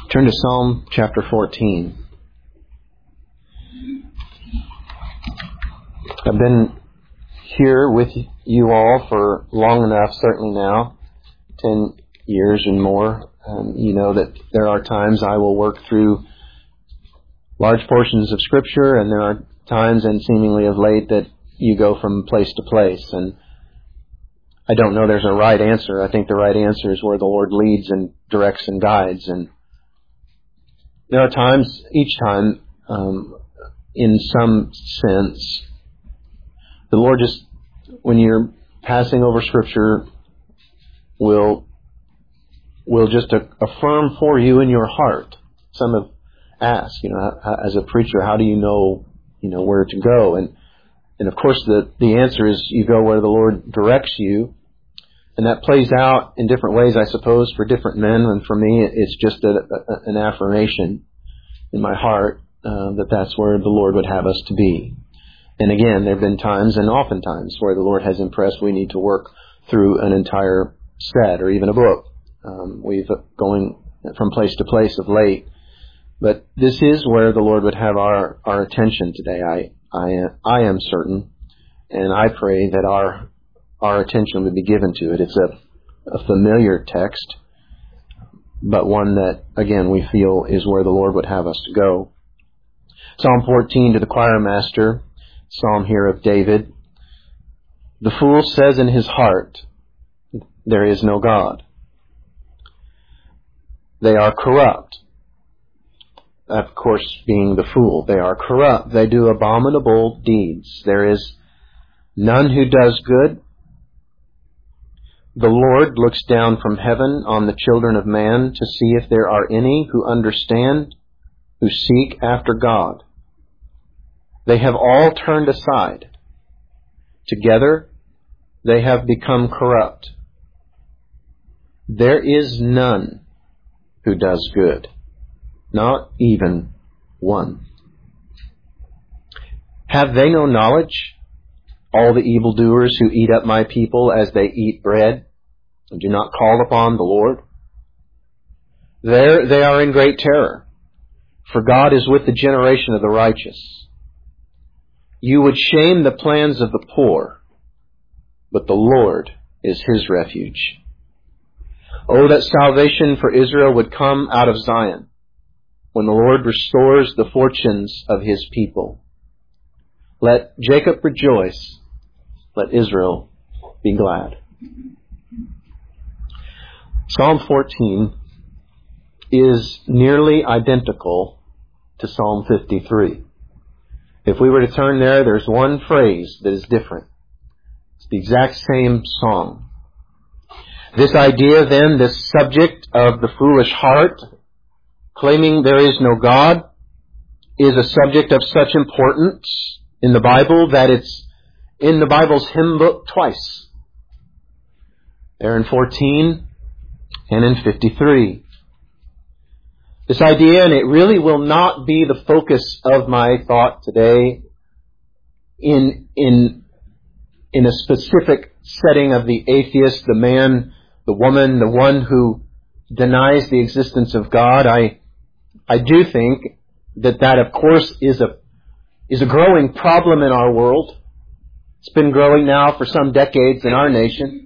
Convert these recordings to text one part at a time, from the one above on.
Turn to Psalm chapter 14. I've been here with you all for long enough, certainly now, 10 years and more. You know that there are times I will work through large portions of Scripture, and there are times, and seemingly of late, that you go from place to place. And I don't know there's a right answer. I think the right answer is where the Lord leads and directs and guides. And there are times, each time, in some sense, the Lord just, when you're passing over Scripture, will just affirm for you in your heart. Some have asked, as a preacher, how do you know, where to go? And of course, the answer is you go where the Lord directs you. And that plays out in different ways, I suppose, for different men. And for me, it's just an affirmation in my heart that that's where the Lord would have us to be. And again, there have been times, and oftentimes, where the Lord has impressed we need to work through an entire set or even a book. We've going from place to place of late. But this is where the Lord would have our attention today. I am certain, and I pray that our attention would be given to it. It's a familiar text, but one that, again, we feel is where the Lord would have us to go. Psalm 14 to the choir master, psalm here of David. The fool says in his heart, there is no God. They are corrupt. Of course, being the fool, they are corrupt. They do abominable deeds. There is none who does good. The Lord looks down from heaven on the children of man to see if there are any who understand, who seek after God. They have all turned aside. Together they have become corrupt. There is none who does good, not even one. Have they no knowledge, all the evildoers who eat up my people as they eat bread, and do not call upon the Lord? There they are in great terror, for God is with the generation of the righteous. You would shame the plans of the poor, but the Lord is his refuge. Oh, that salvation for Israel would come out of Zion, when the Lord restores the fortunes of his people. Let Jacob rejoice, let Israel be glad. Psalm 14 is nearly identical to Psalm 53. If we were to turn there, there's one phrase that is different. It's the exact same song. This idea then, this subject of the foolish heart, claiming there is no God, is a subject of such importance in the Bible that it's in the Bible's hymn book twice. There in 14 and in 53. This idea, and it really will not be the focus of my thought today in a specific setting of the atheist, the man, the woman, the one who denies the existence of God. I do think that of course is a growing problem in our world. It's been growing now for some decades in our nation.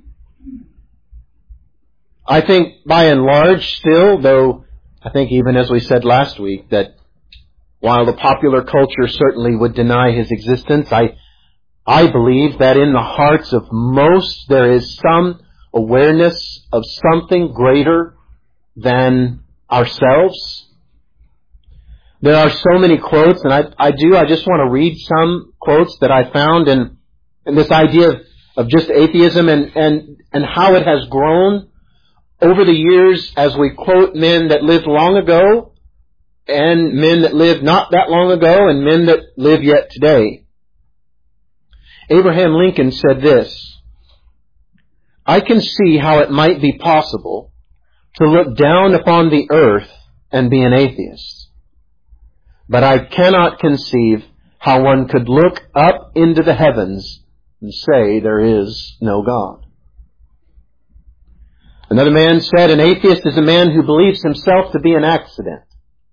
I think by and large still, though I think even as we said last week, that while the popular culture certainly would deny his existence, I believe that in the hearts of most there is some awareness of something greater than ourselves. There are so many quotes, and I just want to read some quotes that I found in this idea of just atheism and how it has grown over the years as we quote men that lived long ago and men that lived not that long ago and men that live yet today. Abraham Lincoln said this, I can see how it might be possible to look down upon the earth and be an atheist. But I cannot conceive how one could look up into the heavens and say there is no God. Another man said, an atheist is a man who believes himself to be an accident.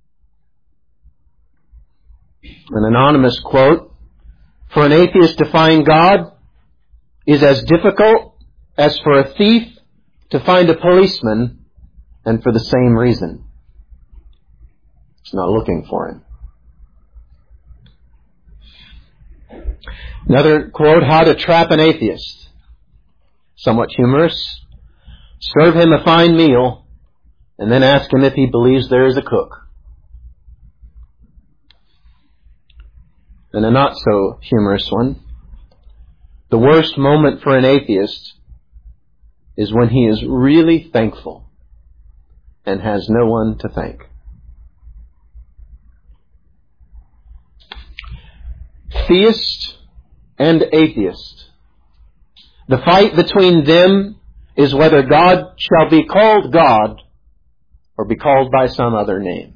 An anonymous quote, for an atheist to find God is as difficult as for a thief to find a policeman, and for the same reason. It's not looking for him. Another quote, how to trap an atheist. Somewhat humorous. Serve him a fine meal, and then ask him if he believes there is a cook. And a not so humorous one. The worst moment for an atheist is when he is really thankful and has no one to thank. Theist and atheist. The fight between them is whether God shall be called God or be called by some other name.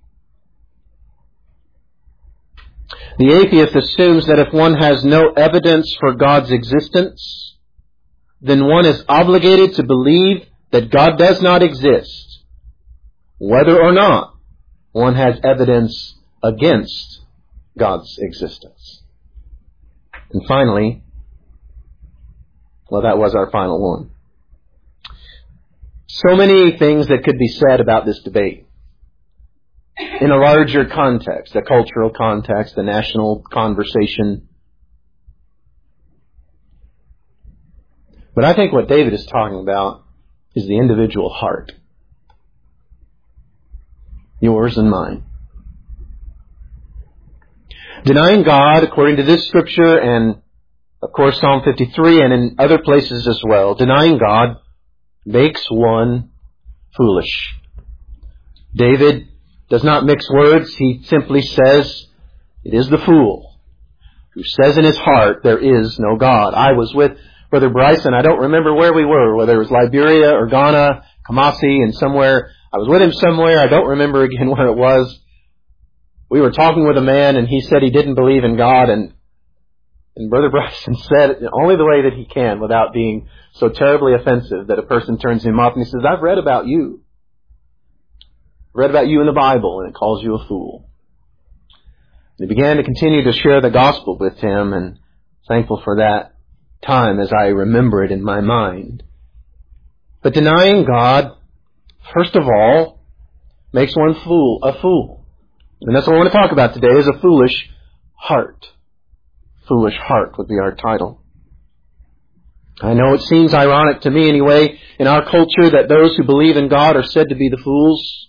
The atheist assumes that if one has no evidence for God's existence, then one is obligated to believe that God does not exist, whether or not one has evidence against God's existence. And finally, well, that was our final one. So many things that could be said about this debate in a larger context, a cultural context, a national conversation. But I think what David is talking about is the individual heart. Yours and mine. Denying God, according to this scripture and, of course, Psalm 53 and in other places as well, denying God makes one foolish. David does not mix words. He simply says, it is the fool who says in his heart, there is no God. I was with Brother Bryson. I don't remember where we were, whether it was Liberia or Ghana, Kumasi, and somewhere. I was with him somewhere. I don't remember again where it was. We were talking with a man, and he said he didn't believe in God, and Brother Bryson said it only the way that he can without being so terribly offensive that a person turns him off, and he says, I've read about you. Read about you in the Bible, and it calls you a fool. And he began to continue to share the gospel with him, and thankful for that time as I remember it in my mind. But denying God, first of all, makes one a fool. And that's what I want to talk about today, is a foolish heart. Foolish heart would be our title. I know it seems ironic to me anyway, in our culture, that those who believe in God are said to be the fools.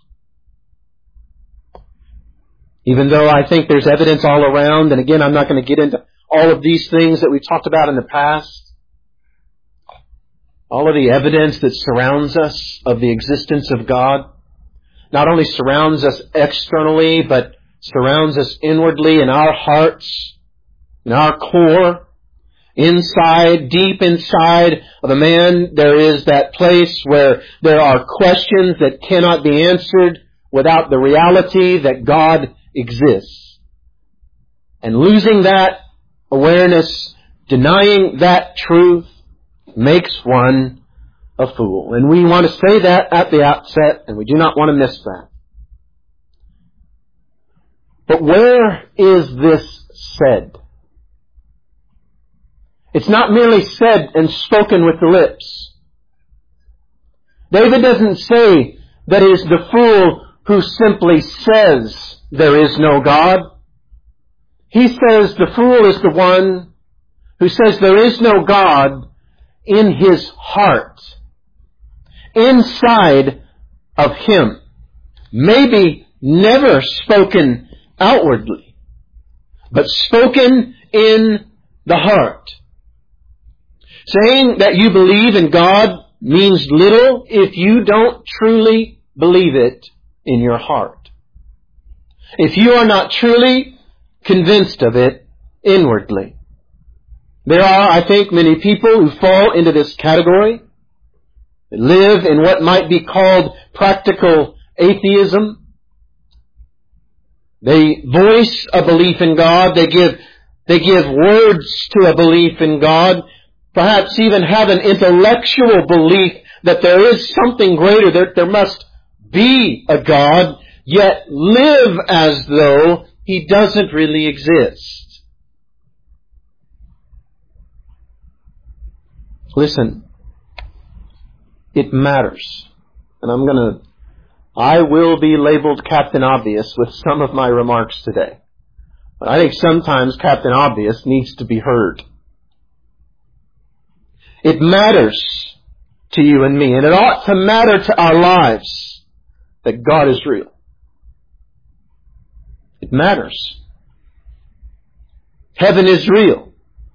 Even though I think there's evidence all around, and again, I'm not going to get into all of these things that we've talked about in the past. All of the evidence that surrounds us of the existence of God, not only surrounds us externally, but surrounds us inwardly in our hearts, in our core. Inside, deep inside of a man, there is that place where there are questions that cannot be answered without the reality that God exists. And losing that awareness, denying that truth, makes one a fool. And we want to say that at the outset, and we do not want to miss that. But where is this said? It's not merely said and spoken with the lips. David doesn't say that it is the fool who simply says there is no God. He says the fool is the one who says there is no God in his heart, inside of him. Maybe never spoken outwardly, but spoken in the heart. Saying that you believe in God means little if you don't truly believe it in your heart. If you are not truly convinced of it inwardly. There are, I think, many people who fall into this category, that live in what might be called practical atheism. They voice a belief in God. They give words to a belief in God. Perhaps even have an intellectual belief that there is something greater, that there must be a God, yet live as though He doesn't really exist. Listen, it matters. And I will be labeled Captain Obvious with some of my remarks today. But I think sometimes Captain Obvious needs to be heard. It matters to you and me, and it ought to matter to our lives that God is real. It matters. Heaven is real.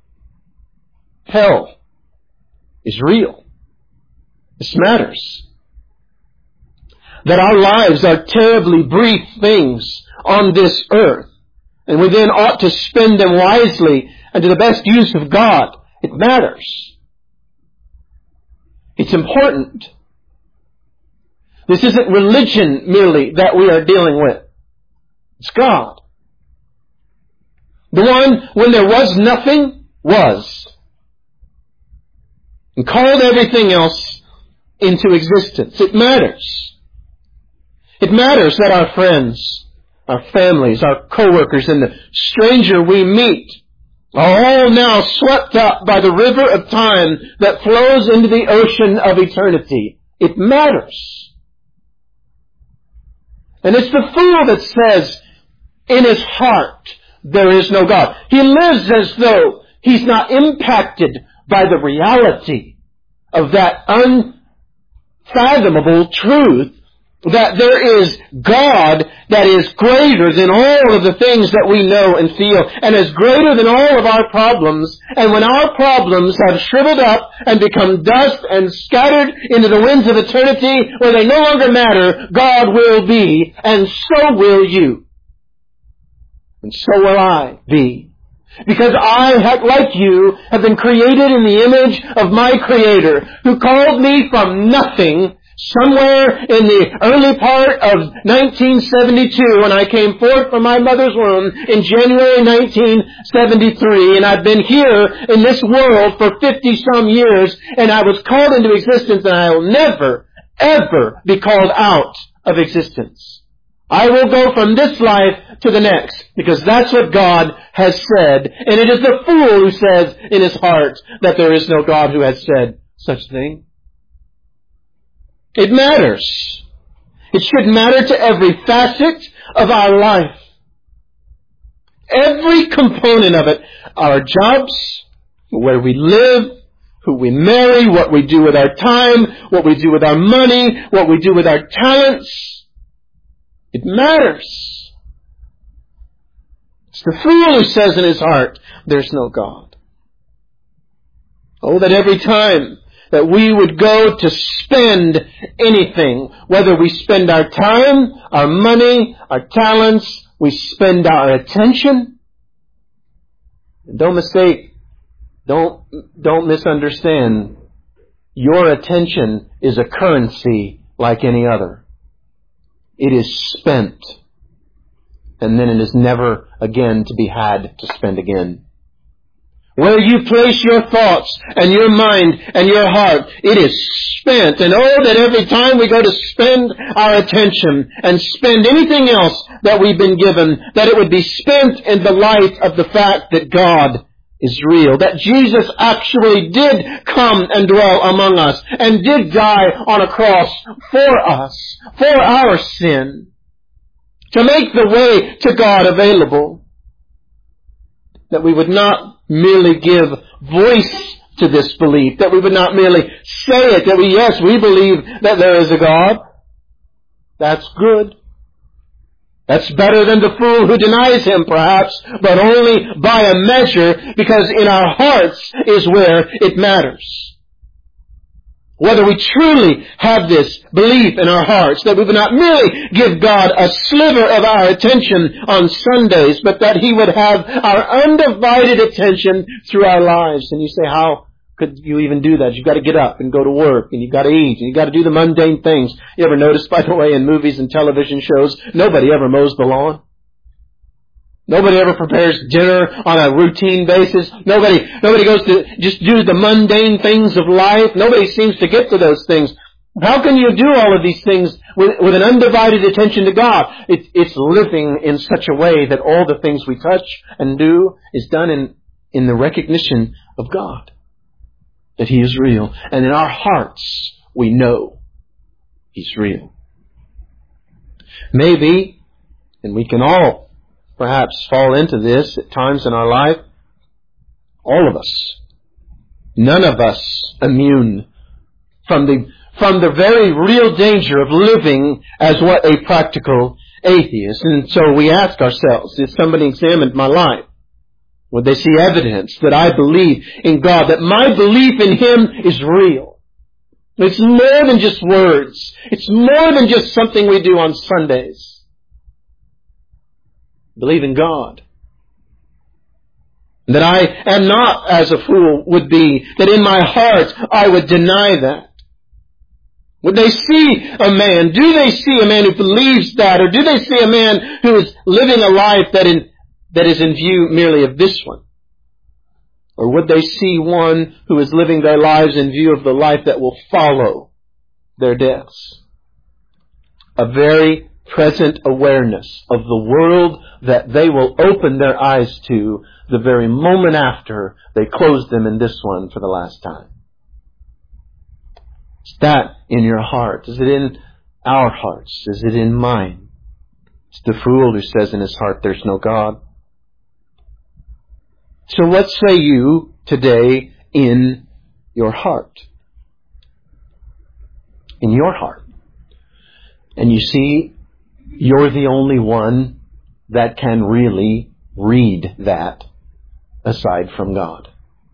Hell is real. This matters. That our lives are terribly brief things on this earth, and we then ought to spend them wisely and to the best use of God. It matters. It's important. This isn't religion merely that we are dealing with. It's God. The one, when there was nothing, was. And called everything else into existence. It matters. It matters that our friends, our families, our co-workers, and the stranger we meet are all now swept up by the river of time that flows into the ocean of eternity. It matters. And it's the fool that says, in his heart, there is no God. He lives as though he's not impacted by the reality of that unfathomable truth that there is God that is greater than all of the things that we know and feel, and is greater than all of our problems. And when our problems have shriveled up and become dust and scattered into the winds of eternity where they no longer matter, God will be, and so will you. And so will I be. Because I, like you, have been created in the image of my Creator, who called me from nothing somewhere in the early part of 1972 when I came forth from my mother's womb in January 1973. And I've been here in this world for 50-some years, and I was called into existence, and I will never, ever be called out of existence. I will go from this life to the next, because that's what God has said. And it is the fool who says in his heart that there is no God who has said such a thing. It matters. It should matter to every facet of our life. Every component of it. Our jobs, where we live, who we marry, what we do with our time, what we do with our money, what we do with our talents. It matters. It's the fool who says in his heart, there's no God. Oh, that every time that we would go to spend anything, whether we spend our time, our money, our talents, we spend our attention. Don't misunderstand. Your attention is a currency like any other. It is spent, and then it is never again to be had to spend again. Where you place your thoughts and your mind and your heart, it is spent. And oh, that every time we go to spend our attention and spend anything else that we've been given, that it would be spent in the light of the fact that God is real. That Jesus actually did come and dwell among us and did die on a cross for us, for our sin, to make the way to God available. That we would not merely give voice to this belief, that we would not merely say it, that we believe that there is a God. That's good. That's better than the fool who denies Him, perhaps, but only by a measure, because in our hearts is where it matters. Whether we truly have this belief in our hearts, that we would not merely give God a sliver of our attention on Sundays, but that He would have our undivided attention through our lives. And you say, how could you even do that? You've got to get up and go to work, and you've got to eat, and you've got to do the mundane things. You ever notice, by the way, in movies and television shows, nobody ever mows the lawn? Nobody ever prepares dinner on a routine basis. Nobody goes to just do the mundane things of life. Nobody seems to get to those things. How can you do all of these things with an undivided attention to God? It's living in such a way that all the things we touch and do is done in the recognition of God, that He is real. And in our hearts, we know He's real. Maybe, and we can all perhaps fall into this at times in our life, all of us, none of us immune from the very real danger of living as what a practical atheist. And so we ask ourselves, if somebody examined my life, would they see evidence that I believe in God, that my belief in Him is real? It's more than just words. It's more than just something we do on Sundays. Believe in God. That I am not, as a fool would be, that in my heart I would deny that. Would they see a man? Do they see a man who believes that? Or do they see a man who is living a life that is in view merely of this one? Or would they see one who is living their lives in view of the life that will follow their deaths? A very present awareness of the world that they will open their eyes to the very moment after they close them in this one for the last time. Is that in your heart? Is it in our hearts? Is it in mine? It's the fool who says in his heart there's no God. So what say you today in your heart? In your heart. And you see, you're the only one that can really read that aside from God.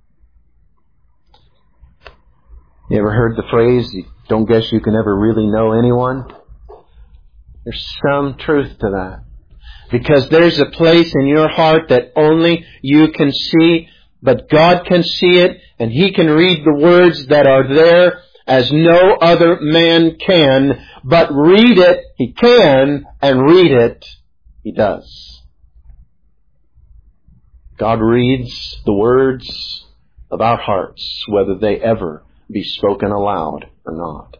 You ever heard the phrase, you don't guess you can ever really know anyone? There's some truth to that. Because there's a place in your heart that only you can see, but God can see it, and He can read the words that are there as no other man can. But read it, He can, and read it, He does. God reads the words of our hearts, whether they ever be spoken aloud or not.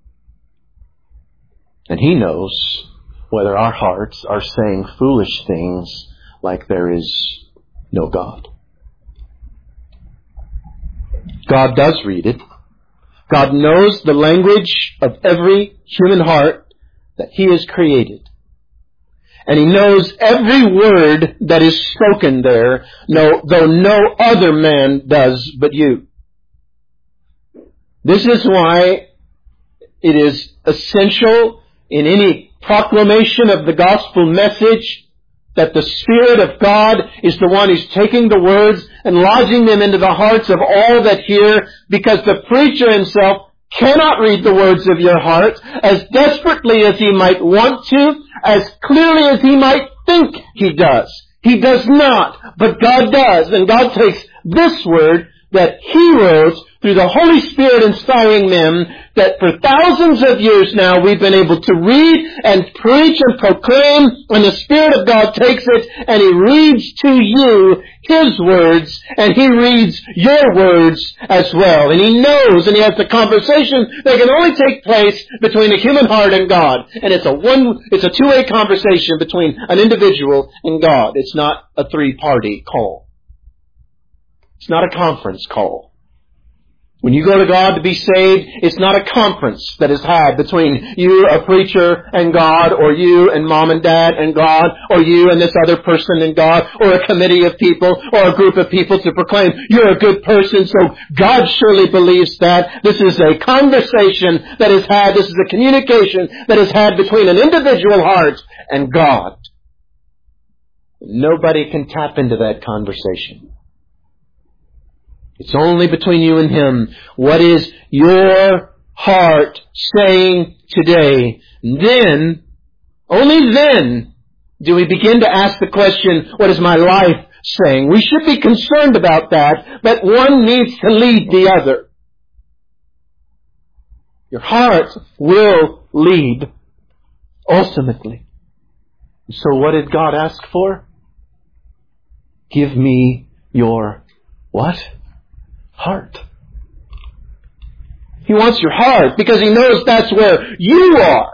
And He knows whether our hearts are saying foolish things like there is no God. God does read it. God knows the language of every human heart that He has created. And He knows every word that is spoken there, though no other man does but you. This is why it is essential in any proclamation of the gospel message that the Spirit of God is the one who's taking the words and lodging them into the hearts of all that hear, because the preacher himself cannot read the words of your heart as desperately as he might want to, as clearly as he might think he does. He does not, but God does. And God takes this word that He wrote through the Holy Spirit inspiring them, that for thousands of years now we've been able to read and preach and proclaim, and the Spirit of God takes it and He reads to you His words, and He reads your words as well. And He knows, and He has the conversation that can only take place between a human heart and God. And it's a two-way conversation between an individual and God. It's not a three-party call. It's not a conference call. When you go to God to be saved, it's not a conference that is had between you, a preacher, and God, or you and mom and dad and God, or you and this other person and God, or a committee of people, or a group of people to proclaim, you're a good person, so God surely believes that. This is a conversation that is had, this is a communication that is had between an individual heart and God. Nobody can tap into that conversation. It's only between you and Him. What is your heart saying today? And then, only then, do we begin to ask the question, what is my life saying? We should be concerned about that, but one needs to lead the other. Your heart will lead, ultimately. So what did God ask for? give me your what? Heart. He wants your heart because He knows that's where you are.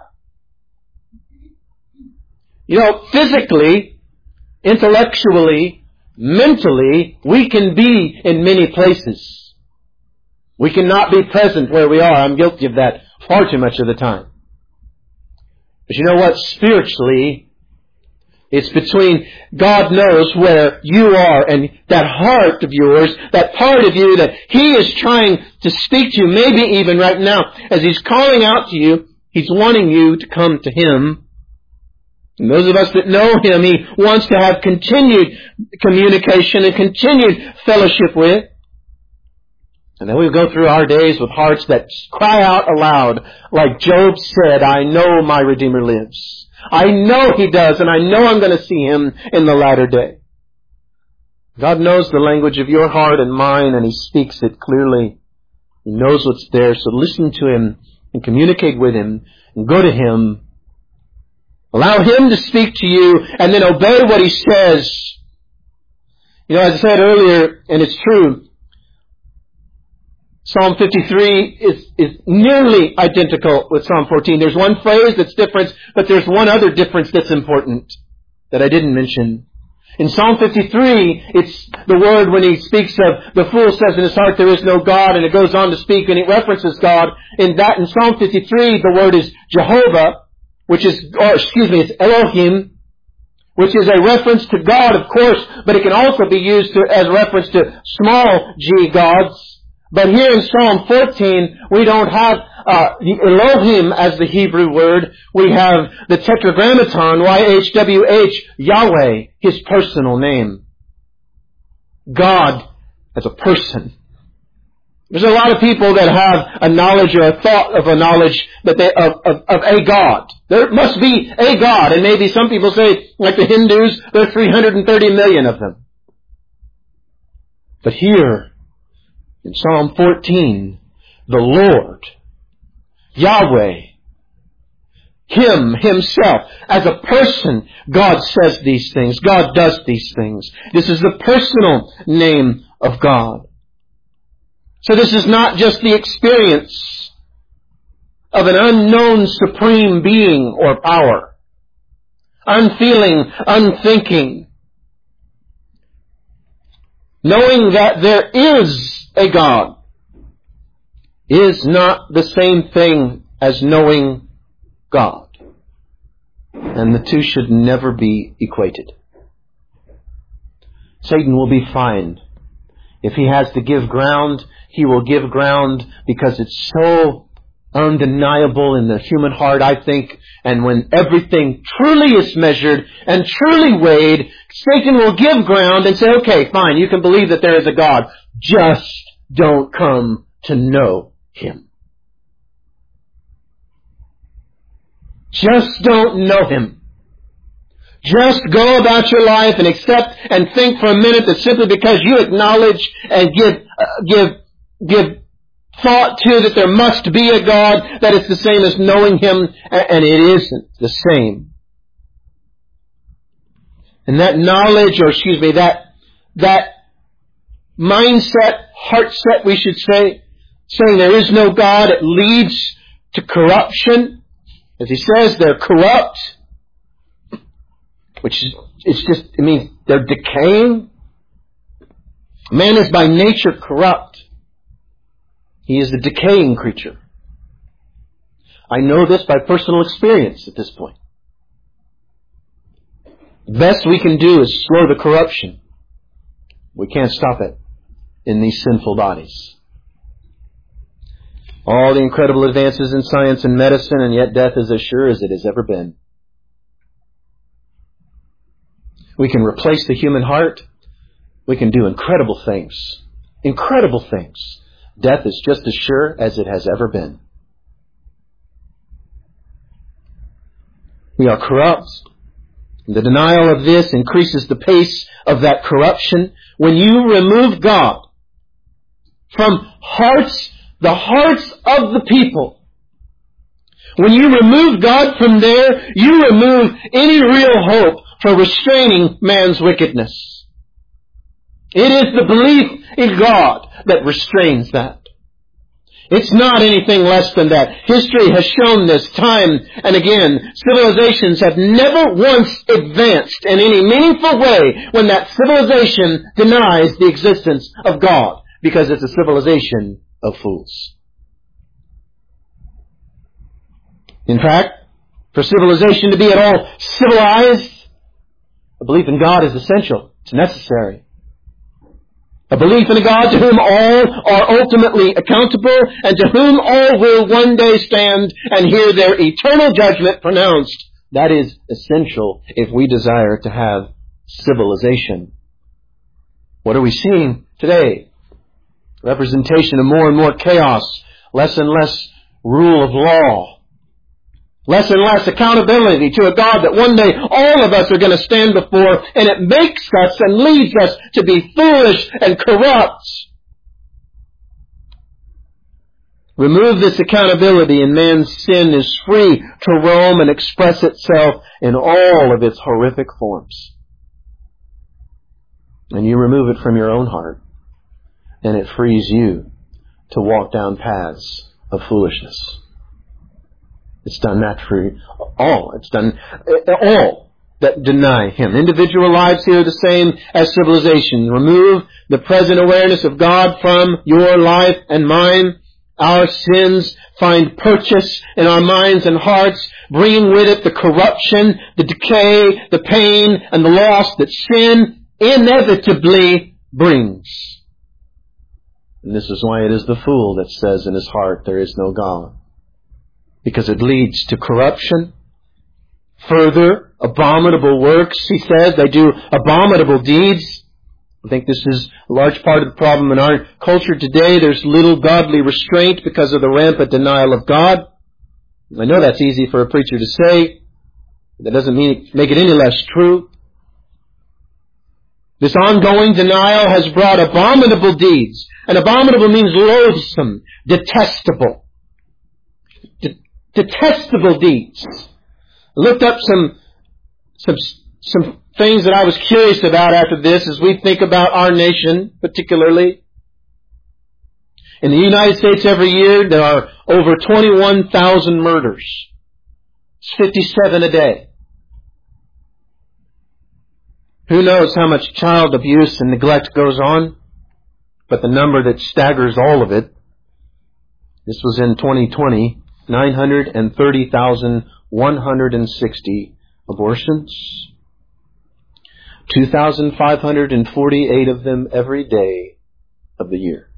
Physically, intellectually, mentally, we can be in many places. We cannot be present where we are. I'm guilty of that far too much of the time. But you know what? Spiritually, it's between God knows where you are and that heart of yours, that part of you that He is trying to speak to you, maybe even right now. As He's calling out to you, He's wanting you to come to Him. And those of us that know Him, He wants to have continued communication and continued fellowship with. And then we go through our days with hearts that cry out aloud, like Job said, I know my Redeemer lives. I know He does, and I know I'm going to see Him in the latter day. God knows the language of your heart and mine, and He speaks it clearly. He knows what's there, so listen to Him and communicate with Him and go to Him. Allow Him to speak to you and then obey what He says. As I said earlier, and it's true, Psalm 53 is nearly identical with Psalm 14. There's one phrase that's different, but there's one other difference that's important that I didn't mention. In Psalm 53, it's the word when he speaks of, the fool says in his heart there is no God, and it goes on to speak and it references God. In Psalm 53, the word is Jehovah, it's Elohim, which is a reference to God, of course, but it can also be used as reference to small g gods. But here in Psalm 14, we don't have Elohim as the Hebrew word. We have the Tetragrammaton, YHWH, Yahweh, His personal name. God as a person. There's a lot of people that have a knowledge or a thought of a knowledge that of a God. There must be a God. And maybe some people say, like the Hindus, there are 330 million of them. But here, in Psalm 14, the Lord, Yahweh, Him, Himself, as a person, God says these things. God does these things. This is the personal name of God. So this is not just the experience of an unknown supreme being or power. Unfeeling, unthinking. Knowing that there is a God is not the same thing as knowing God. And the two should never be equated. Satan will be fine. If he has to give ground, he will give ground because it's so undeniable in the human heart, I think. And when everything truly is measured and truly weighed, Satan will give ground and say, okay, fine, you can believe that there is a God. Just don't come to know Him. Just don't know Him. Just go about your life and accept and think for a minute that simply because you acknowledge and give thought to that there must be a God, that it's the same as knowing Him, and it isn't the same. And that knowledge, that mindset, heart set, we should say, saying there is no God, it leads to corruption. As he says, they're corrupt. It means they're decaying. Man is by nature corrupt. He is a decaying creature. I know this by personal experience at this point. The best we can do is slow the corruption. We can't stop it in these sinful bodies. All the incredible advances in science and medicine, and yet death is as sure as it has ever been. We can replace the human heart. We can do incredible things. Incredible things. Death is just as sure as it has ever been. We are corrupt. The denial of this increases the pace of that corruption. When you remove God from the hearts of the people, when you remove God from there, you remove any real hope for restraining man's wickedness. It is the belief in God that restrains that. It's not anything less than that. History has shown this time and again. Civilizations have never once advanced in any meaningful way when that civilization denies the existence of God, because it's a civilization of fools. In fact, for civilization to be at all civilized, a belief in God is essential. It's necessary. A belief in a God to whom all are ultimately accountable and to whom all will one day stand and hear their eternal judgment pronounced. That is essential if we desire to have civilization. What are we seeing today? Representation of more and more chaos, less and less rule of law, less and less accountability to a God that one day all of us are going to stand before, and it makes us and leads us to be foolish and corrupt. Remove this accountability and man's sin is free to roam and express itself in all of its horrific forms. And you remove it from your own heart, and it frees you to walk down paths of foolishness. It's done that for all. It's done all that deny Him. Individual lives here are the same as civilization. Remove the present awareness of God from your life and mine. Our sins find purchase in our minds and hearts, bringing with it the corruption, the decay, the pain, and the loss that sin inevitably brings. And this is why it is the fool that says in his heart, there is no God. Because it leads to corruption. Further, abominable works, he says. They do abominable deeds. I think this is a large part of the problem in our culture today. There's little godly restraint because of the rampant denial of God. I know that's easy for a preacher to say. But that doesn't make it any less true. This ongoing denial has brought abominable deeds. And abominable means loathsome, detestable. Detestable deeds. I looked up some things that I was curious about after this as we think about our nation particularly. In the United States every year there are over 21,000 murders. It's 57 a day. Who knows how much child abuse and neglect goes on? But the number that staggers all of it, this was in 2020, 930,160 abortions. 2,548 of them every day of the year.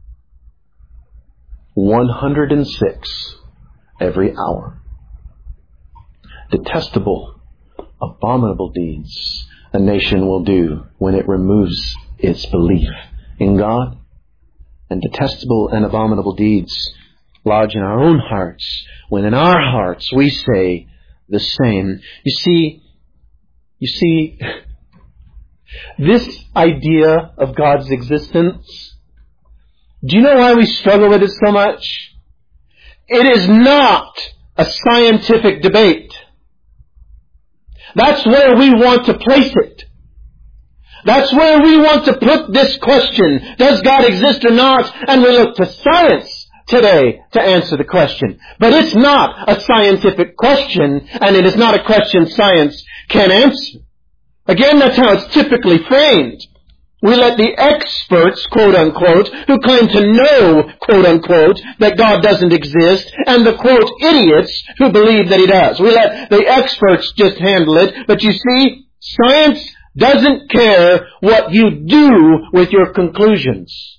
106 every hour. Detestable, abominable deeds a nation will do when it removes its belief in God, and detestable and abominable deeds lodge in our own hearts when in our hearts we say the same. You see, this idea of God's existence, do you know why we struggle with it so much? It is not a scientific debate. That's where we want to place it. That's where we want to put this question. Does God exist or not? And we look to science today to answer the question. But it's not a scientific question, and it is not a question science can answer. Again, that's how it's typically framed. We let the experts, quote unquote, who claim to know, quote unquote, that God doesn't exist, and the, quote, idiots who believe that He does. We let the experts just handle it. But you see, science doesn't care what you do with your conclusions.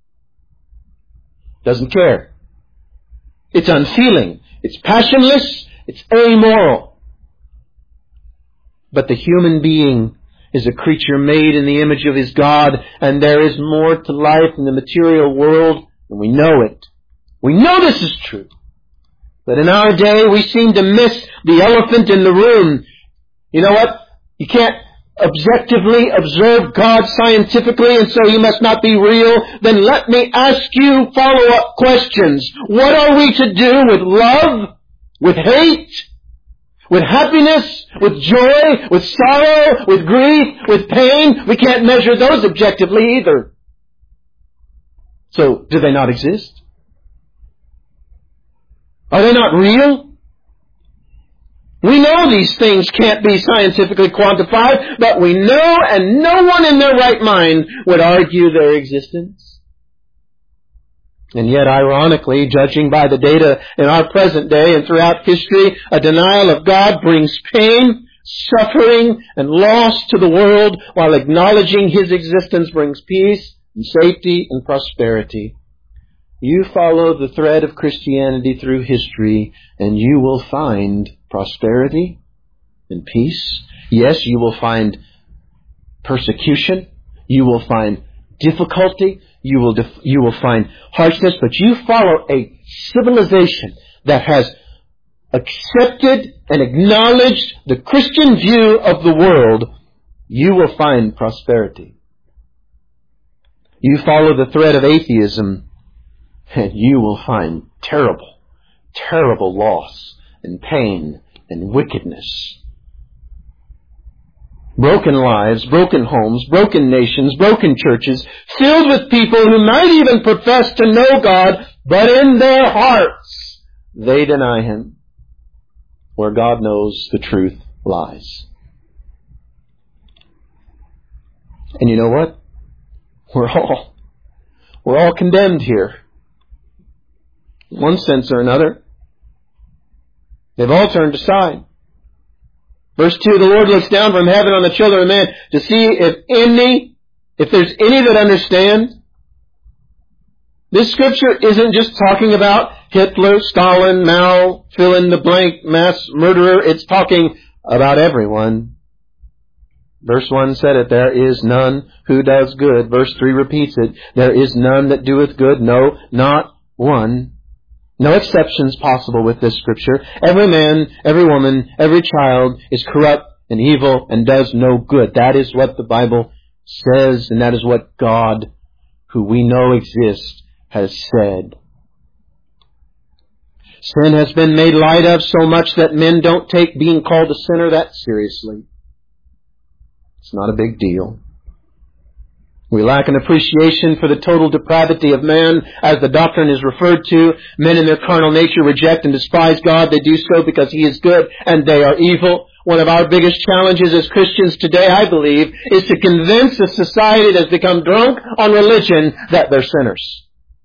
Doesn't care. It's unfeeling. It's passionless. It's amoral. But the human being is a creature made in the image of his God, and there is more to life in the material world, and we know it. We know this is true. But in our day, we seem to miss the elephant in the room. You know what? You can't objectively observe God scientifically, and so He must not be real. Then let me ask you follow-up questions. What are we to do with love? With hate? With happiness? with joy, with sorrow, with grief, with pain. We can't measure those objectively either. So, do they not exist? Are they not real? We know these things can't be scientifically quantified, but we know, and no one in their right mind would argue their existence. And yet, ironically, judging by the data in our present day and throughout history, a denial of God brings pain, suffering, and loss to the world, while acknowledging His existence brings peace and safety and prosperity. You follow the thread of Christianity through history, and you will find prosperity and peace. Yes, you will find persecution. You will find difficulty. You will find harshness. But you follow a civilization that has accepted and acknowledged the Christian view of the world. You will find prosperity. You follow the thread of atheism, and you will find terrible, terrible loss and pain and wickedness. Broken lives, broken homes, broken nations, broken churches, filled with people who might even profess to know God, but in their hearts they deny Him. Where God knows the truth lies. And you know what? We're all condemned here. In one sense or another. They've all turned aside. Verse 2, the Lord looks down from heaven on the children of man to see if there's any that understand. This scripture isn't just talking about Hitler, Stalin, Mao, fill in the blank, mass murderer. It's talking about everyone. Verse 1 said it, there is none who does good. Verse 3 repeats it, there is none that doeth good, no, not one. No exceptions possible with this scripture. Every man, every woman, every child is corrupt and evil and does no good. That is what the Bible says, and that is what God, who we know exists, has said. Sin has been made light of so much that men don't take being called a sinner that seriously. It's not a big deal. We lack an appreciation for the total depravity of man, as the doctrine is referred to. Men in their carnal nature reject and despise God. They do so because He is good and they are evil. One of our biggest challenges as Christians today, I believe, is to convince a society that has become drunk on religion that they're sinners.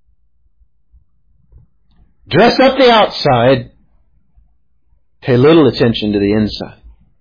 Dress up the outside, pay little attention to the inside.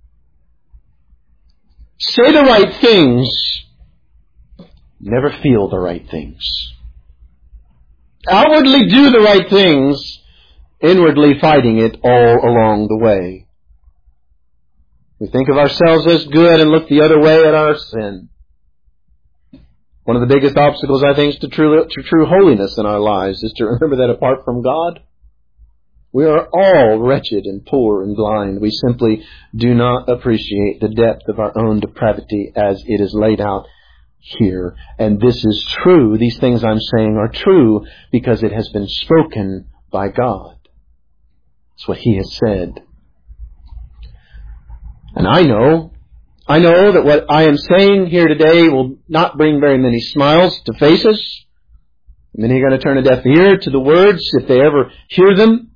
Say the right things, never feel the right things. Outwardly do the right things, inwardly fighting it all along the way. We think of ourselves as good and look the other way at our sin. One of the biggest obstacles, I think, to true holiness in our lives is to remember that apart from God, we are all wretched and poor and blind. We simply do not appreciate the depth of our own depravity as it is laid out here. And this is true. These things I'm saying are true because it has been spoken by God. It's what He has said. And I know that what I am saying here today will not bring very many smiles to faces. Many are going to turn a deaf ear to the words if they ever hear them.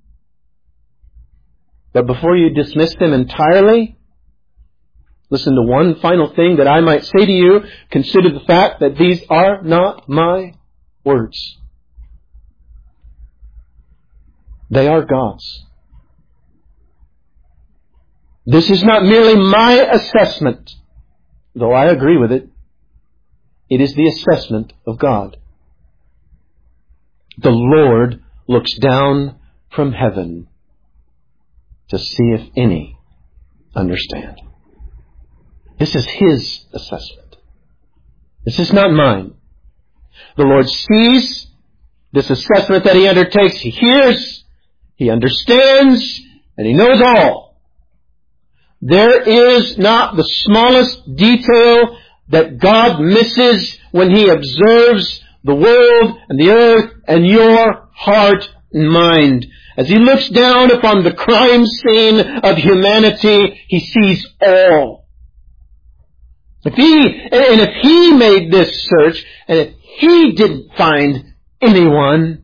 But before you dismiss them entirely, listen to one final thing that I might say to you. Consider the fact that these are not my words. They are God's. This is not merely my assessment, though I agree with it. It is the assessment of God. The Lord looks down from heaven to see if any understand. This is His assessment. This is not mine. The Lord sees this assessment that He undertakes. He hears, He understands, and He knows all. There is not the smallest detail that God misses when He observes the world and the earth and your heart in mind. As he looks down upon the crime scene of humanity, he sees all. If he made this search, and if he didn't find anyone,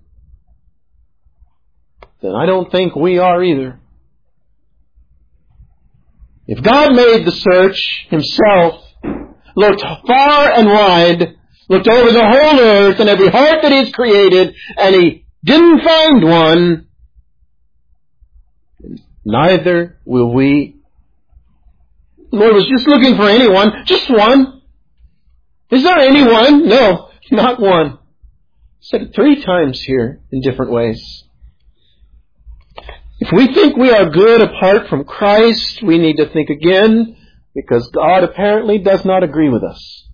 then I don't think we are either. If God made the search himself, looked far and wide, looked over the whole earth and every heart that he's created, and he didn't find one, neither will we. The Lord was just looking for anyone, just one. Is there anyone? No, not one. He said it 3 times here in different ways. If we think we are good apart from Christ, we need to think again, because God apparently does not agree with us.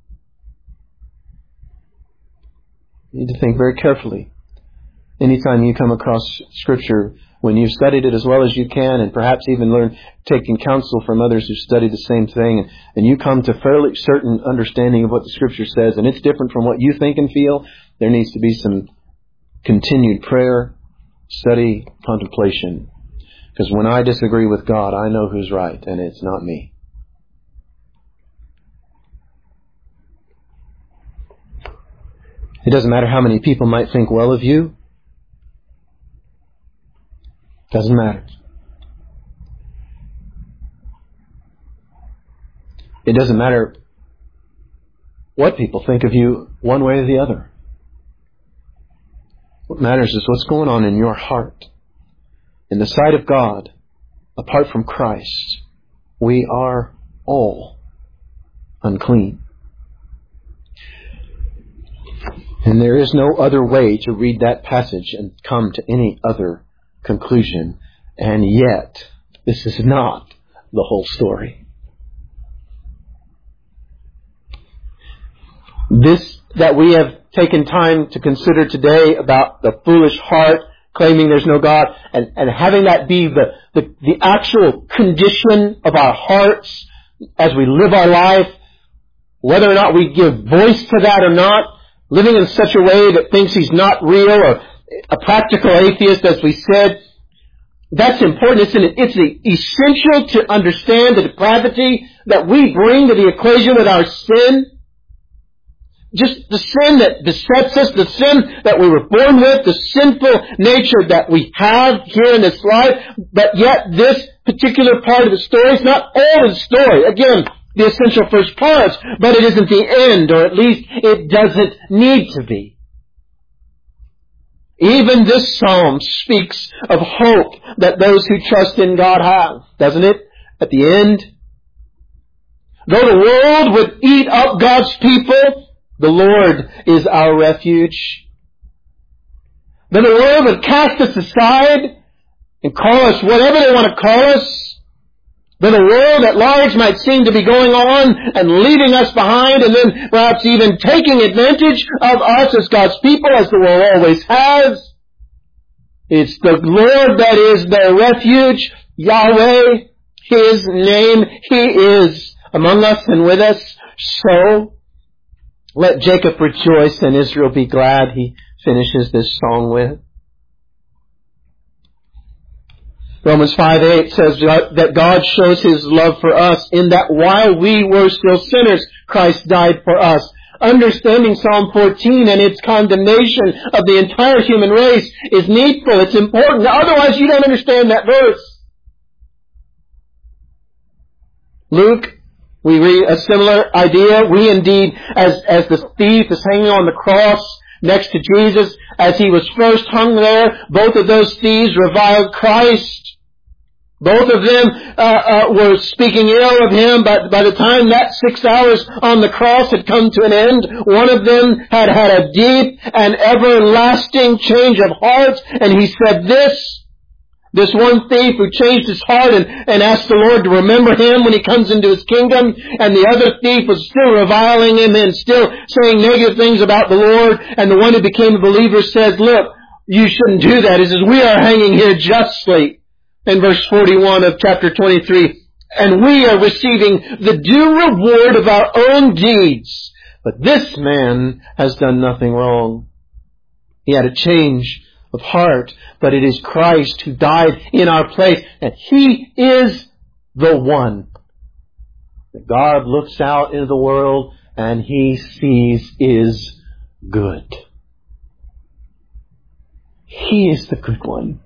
You need to think very carefully. Anytime you come across Scripture, when you've studied it as well as you can, and perhaps even taking counsel from others who studied the same thing, and you come to fairly certain understanding of what the Scripture says, and it's different from what you think and feel, there needs to be some continued prayer, study, contemplation. Because when I disagree with God, I know who's right, and it's not me. It doesn't matter how many people might think well of you. Doesn't matter. It doesn't matter what people think of you one way or the other. What matters is what's going on in your heart. In the sight of God, apart from Christ, we are all unclean. And there is no other way to read that passage and come to any other conclusion. And yet, this is not the whole story. This that we have taken time to consider today about the foolish heart claiming there's no God, and having that be the actual condition of our hearts as we live our life, whether or not we give voice to that or not, living in such a way that thinks he's not real, or a practical atheist, as we said, that's important. It's essential to understand the depravity that we bring to the equation with our sin. Just the sin that besets us, the sin that we were born with, the sinful nature that we have here in this life. But yet this particular part of the story is not all of the story. Again, the essential first parts, but it isn't the end, or at least it doesn't need to be. Even this psalm speaks of hope that those who trust in God have, doesn't it? At the end, though the world would eat up God's people, the Lord is our refuge. Though the world would cast us aside and call us whatever they want to call us, though the world at large might seem to be going on and leaving us behind, and then perhaps even taking advantage of us as God's people, as the world always has, it's the Lord that is their refuge, Yahweh, His name. He is among us and with us. So let Jacob rejoice and Israel be glad, he finishes this song with. Romans 5:8 says that God shows His love for us in that while we were still sinners, Christ died for us. Understanding Psalm 14 and its condemnation of the entire human race is needful. It's important. Otherwise, you don't understand that verse. Luke, we read a similar idea. We indeed, as the thief is hanging on the cross next to Jesus, as he was first hung there, both of those thieves reviled Christ. Both of them were speaking ill of Him, but by the time that 6 hours on the cross had come to an end, one of them had had a deep and everlasting change of heart, and he said this one thief who changed his heart and asked the Lord to remember him when He comes into His kingdom, and the other thief was still reviling Him and still saying negative things about the Lord, and the one who became a believer says, look, you shouldn't do that. He says, we are hanging here justly. In verse 41 of chapter 23, and we are receiving the due reward of our own deeds. But this man has done nothing wrong. He had a change of heart, but it is Christ who died in our place. And He is the one that God looks out into the world and He sees is good. He is the good one.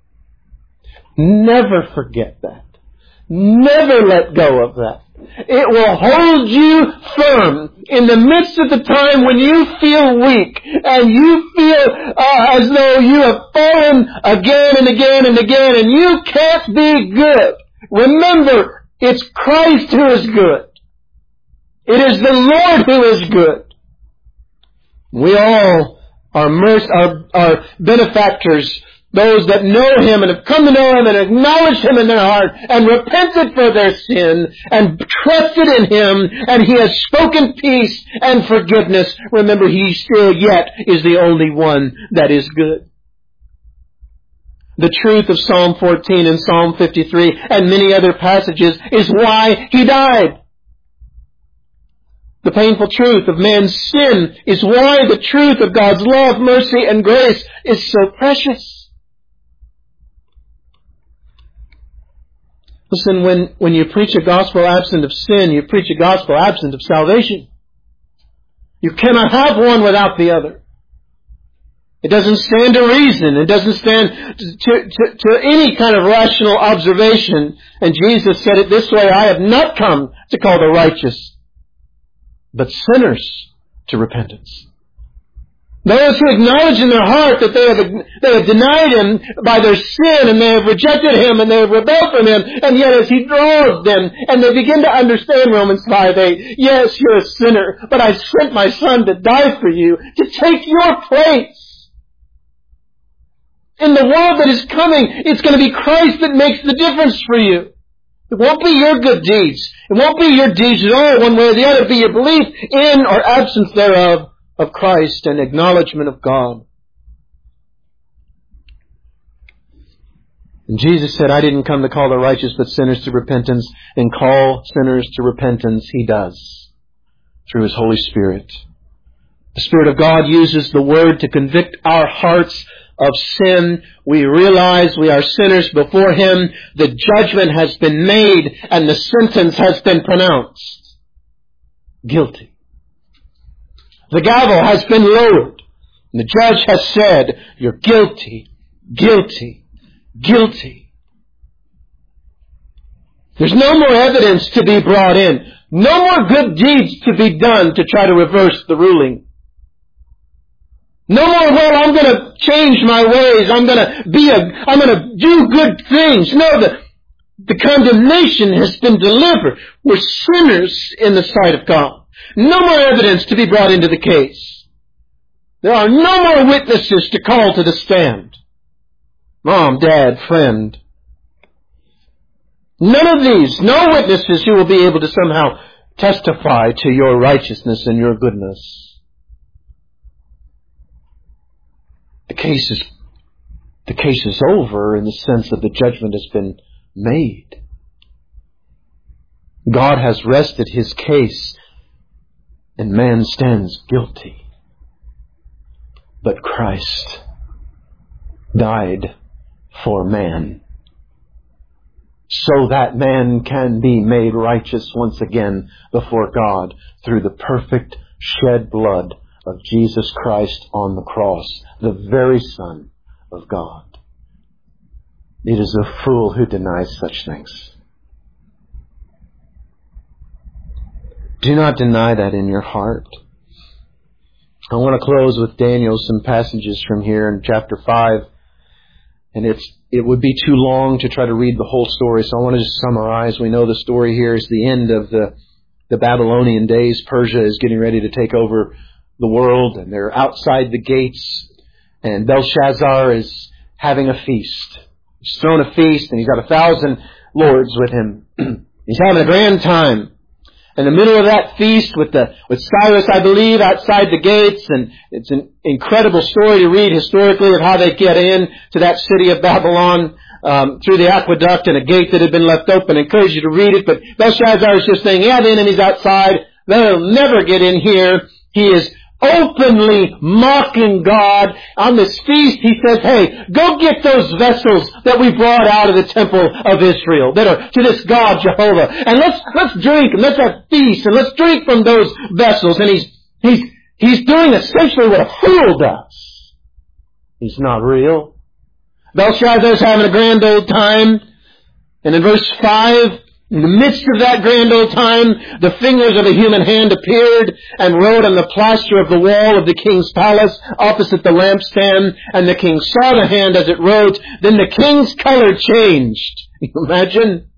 Never forget that. Never let go of that. It will hold you firm in the midst of the time when you feel weak and you feel as though you have fallen again and again and again and you can't be good. Remember, it's Christ who is good. It is the Lord who is good. We all are benefactors, those that know Him and have come to know Him and acknowledged Him in their heart and repented for their sin and trusted in Him, and He has spoken peace and forgiveness. Remember, He still yet is the only one that is good. The truth of Psalm 14 and Psalm 53 and many other passages is why He died. The painful truth of man's sin is why the truth of God's love, mercy, and grace is so precious. Listen, when you preach a gospel absent of sin, you preach a gospel absent of salvation. You cannot have one without the other. It doesn't stand to reason. It doesn't stand to any kind of rational observation. And Jesus said it this way, I have not come to call the righteous, but sinners to repentance. Those who acknowledge in their heart that they have denied Him by their sin and they have rejected Him and they have rebelled from Him, and yet as He draws them and they begin to understand Romans 5:8, yes, you're a sinner, but I sent my Son to die for you, to take your place. In the world that is coming, it's going to be Christ that makes the difference for you. It won't be your good deeds. It won't be your deeds at all, one way or the other. It'll be your belief in or absence thereof of Christ and acknowledgement of God. And Jesus said, I didn't come to call the righteous but sinners to repentance, and call sinners to repentance He does through His Holy Spirit. The Spirit of God uses the Word to convict our hearts of sin. We realize we are sinners before Him. The judgment has been made and the sentence has been pronounced. Guilty. The gavel has been lowered. And the judge has said, you're guilty, guilty, guilty. There's no more evidence to be brought in. No more good deeds to be done to try to reverse the ruling. No more, well, I'm going to change my ways. I'm going to do good things. No, the condemnation has been delivered. We're sinners in the sight of God. No more evidence to be brought into the case. There are no more witnesses to call to the stand. Mom, dad, friend. None of these, no witnesses who will be able to somehow testify to your righteousness and your goodness. The case is over in the sense that the judgment has been made. God has rested His case and man stands guilty. But Christ died for man so that man can be made righteous once again before God through the perfect shed blood of Jesus Christ on the cross, the very Son of God. It is a fool who denies such things. Do not deny that in your heart. I want to close with Daniel, some passages from here in chapter 5. And it would be too long to try to read the whole story, so I want to just summarize. We know the story here is the end of the Babylonian days. Persia is getting ready to take over the world, and they're outside the gates, and Belshazzar is having a feast. He's thrown a feast, and he's got 1,000 lords with him. He's having a grand time. In the middle of that feast with Cyrus, I believe, outside the gates, and it's an incredible story to read historically of how they get in to that city of Babylon through the aqueduct and a gate that had been left open. I encourage you to read it, but Belshazzar is just saying, yeah, the enemy's outside. They'll never get in here. He is openly mocking God. On this feast, he says, hey, go get those vessels that we brought out of the temple of Israel that are to this God, Jehovah. And let's drink and let's have feast and let's drink from those vessels. And he's doing essentially what a fool does. He's not real. Belshazzar's having a grand old time. And in verse 5, in the midst of that grand old time, the fingers of a human hand appeared and wrote on the plaster of the wall of the king's palace opposite the lampstand. And the king saw the hand as it wrote. Then the king's color changed. Can you imagine?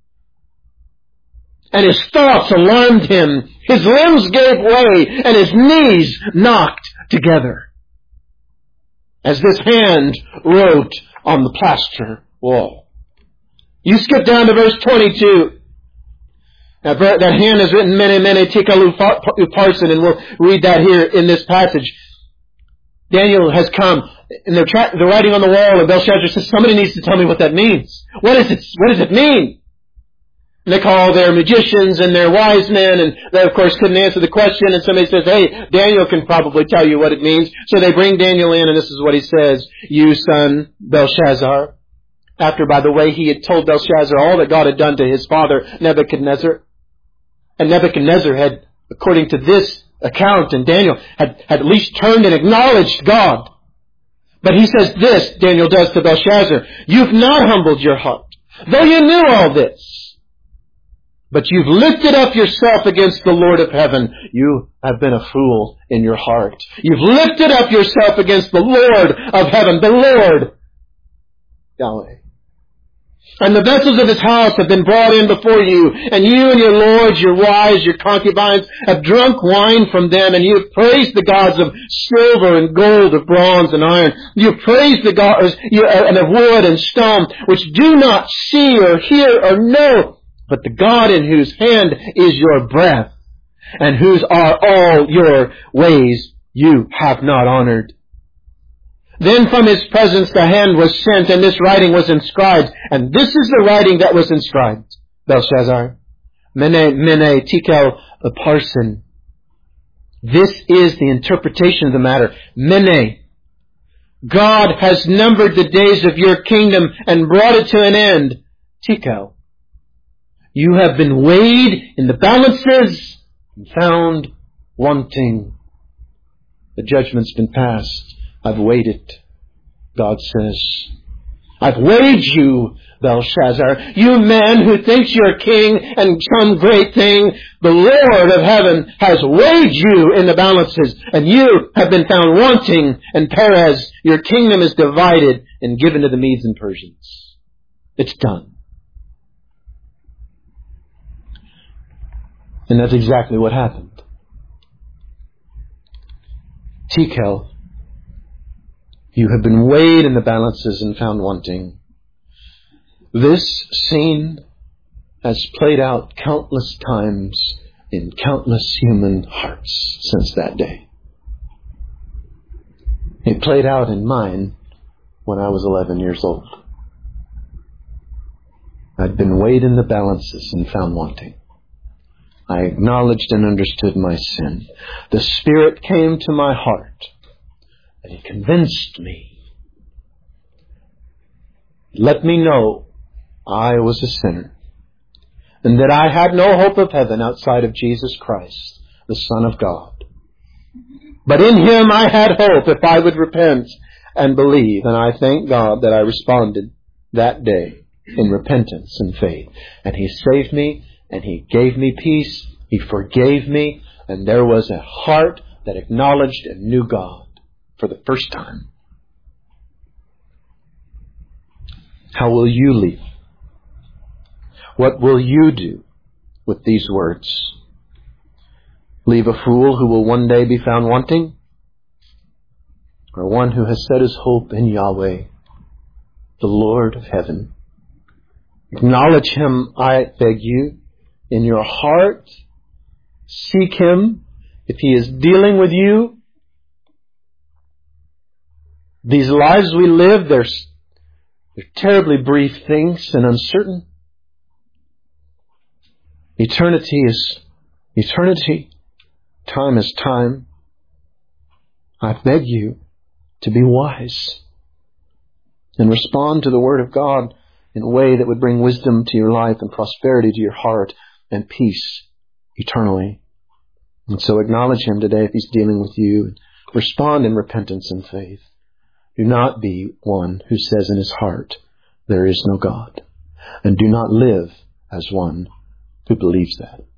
And his thoughts alarmed him. His limbs gave way and his knees knocked together as this hand wrote on the plaster wall. You skip down to verse 22. Now, that hand is written Mene Mene Tekel Upharsin, and we'll read that here in this passage. Daniel has come, and they're writing on the wall, and Belshazzar says, somebody needs to tell me what that means. What does it mean? And they call their magicians and their wise men, and they, of course, couldn't answer the question, and somebody says, hey, Daniel can probably tell you what it means. So they bring Daniel in, and this is what he says. You, son Belshazzar, after, by the way, he had told Belshazzar all that God had done to his father, Nebuchadnezzar. And Nebuchadnezzar had, according to this account, and Daniel had at least turned and acknowledged God. But he says this, Daniel does to Belshazzar, you've not humbled your heart, though you knew all this. But you've lifted up yourself against the Lord of heaven. You have been a fool in your heart. You've lifted up yourself against the Lord of heaven, the Lord Yahweh. And the vessels of his house have been brought in before you, and you and your lords, your wives, your concubines have drunk wine from them, and you have praised the gods of silver and gold, of bronze and iron. You have praised the gods and of wood and stone, which do not see or hear or know, but the God in whose hand is your breath, and whose are all your ways you have not honored. Then from his presence the hand was sent, and this writing was inscribed. And this is the writing that was inscribed, Belshazzar. Mene, Mene, Tekel, Upharsin. This is the interpretation of the matter. Mene. God has numbered the days of your kingdom and brought it to an end. Tekel. You have been weighed in the balances and found wanting. The judgment's been passed. I've weighed it, God says. I've weighed you, Belshazzar. You man who thinks you're king and some great thing. The Lord of heaven has weighed you in the balances, and you have been found wanting. And Perez, your kingdom is divided and given to the Medes and Persians. It's done. And that's exactly what happened. Tekel. You have been weighed in the balances and found wanting. This scene has played out countless times in countless human hearts since that day. It played out in mine when I was 11 years old. I'd been weighed in the balances and found wanting. I acknowledged and understood my sin. The Spirit came to my heart. And He convinced me. Let me know I was a sinner. And that I had no hope of heaven outside of Jesus Christ, the Son of God. But in Him I had hope if I would repent and believe. And I thank God that I responded that day in repentance and faith. And He saved me, and He gave me peace. He forgave me, and there was a heart that acknowledged and knew God for the first time. How will you leave? What will you do with these words? Leave a fool who will one day be found wanting? Or one who has set his hope in Yahweh, the Lord of heaven? Acknowledge Him, I beg you, in your heart. Seek Him if He is dealing with you. These lives we live, they're terribly brief things and uncertain. Eternity is eternity. Time is time. I beg you to be wise and respond to the Word of God in a way that would bring wisdom to your life and prosperity to your heart and peace eternally. And so acknowledge Him today if He's dealing with you. Respond in repentance and faith. Do not be one who says in his heart, there is no God. And do not live as one who believes that.